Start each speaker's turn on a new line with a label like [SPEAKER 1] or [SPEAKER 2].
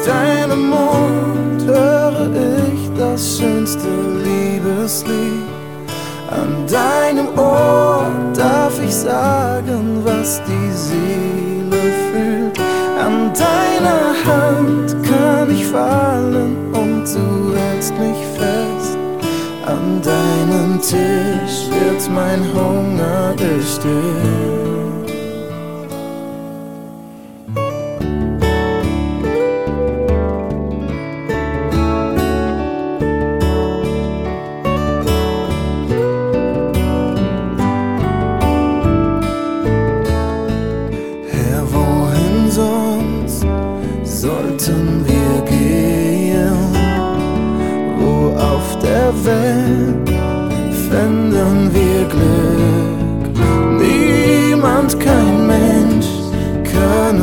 [SPEAKER 1] deinem Mund höre ich das schönste Liebeslied. An deinem Ohr darf ich sagen, was die Seele fühlt. An deiner Hand kann ich fallen und du hältst mich fest. An deinem Tisch wird mein Hunger gestillt.